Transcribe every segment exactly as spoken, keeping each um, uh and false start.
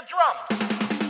the drums.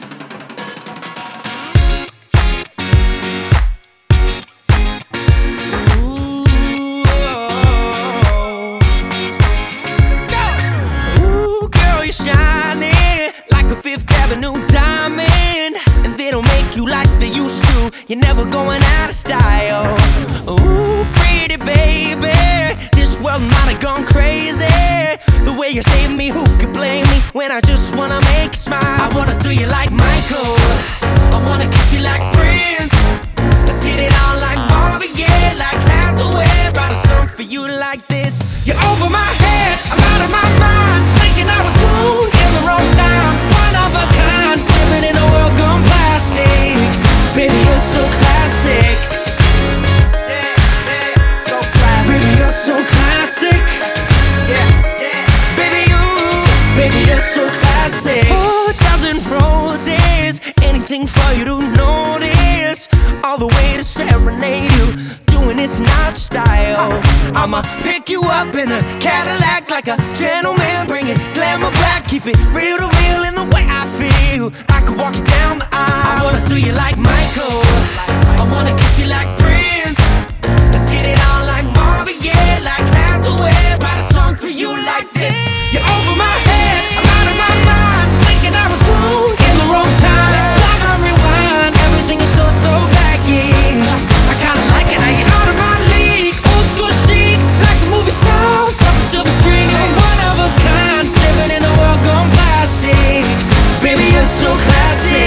Fifth Avenue diamond, and they don't make you like they used to. You're never going out of style. Ooh, pretty baby, this world might have gone crazy. The way you saved me, who could blame me when I just wanna make you smile? I wanna throw you like Michael, I wanna kiss you like Prince. Let's get it on like Marvin Gaye, like Hathaway. Write a song for you like this. You're over my head, I'm out of my mind, thinking I was born in the wrong time. Of a kind, living in a world gone plastic. Baby, you're so classic. Yeah, yeah, so classic. Baby, you're so classic. Yeah, yeah. Baby, you, baby, you're so classic. Oh, a dozen roses, anything for you to notice. All the way to serenade you, doing it's not style. I'ma pick you up in a Cadillac like a gentleman, bring it glamour back, keep it real to real in the way I feel. I could walk you down the aisle. I wanna throw you like Michael, I wanna kiss you like Prince. Let's get it on like Marvin Gaye, like Hathaway. Write a song for you like this. You're over my head, I'm out of my mind, thinking I was born in the wrong time. It's like I rewind, everything is so throwback-ish. I kinda like it how you're out of my league, old school chic, like a movie star from a silver screen. You're one of a kind, living in a world gone plastic. Baby, you're so classic.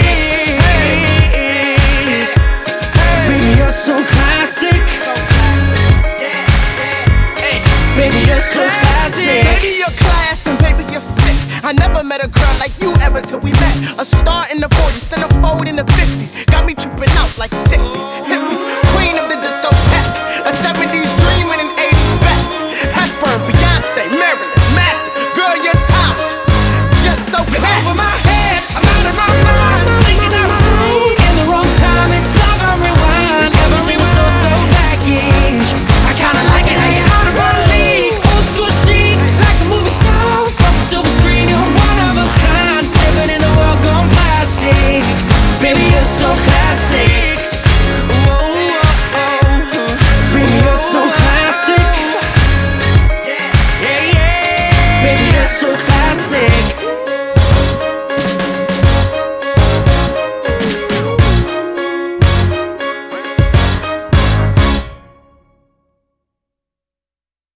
Baby, you're so classic. Baby, you're so classic. Baby, you're class and baby, you're sick. I never met a girl like you ever till we met. A star in the forties, centerfold in the fifties. Got me tripping out like sixties. Hippies, queen of the discotheque. A seventies dream and an eighties best. Hepburn, Beyonce, Marilyn, Massive. Girl, you're timeless. Just so classy. You're over my head, I'm out of my mind, thinking I was born in the wrong time. It's love I rewind, everything was so throwback-ish. I kinda like it how you're out of my league, old school chic, like a movie star from a silver screen. You're one of a kind, living in a world gone plastic. Baby, you're so classic. Whoa, whoa, whoa. Baby, you're so classic. Yeah, yeah. Baby, you're so classic.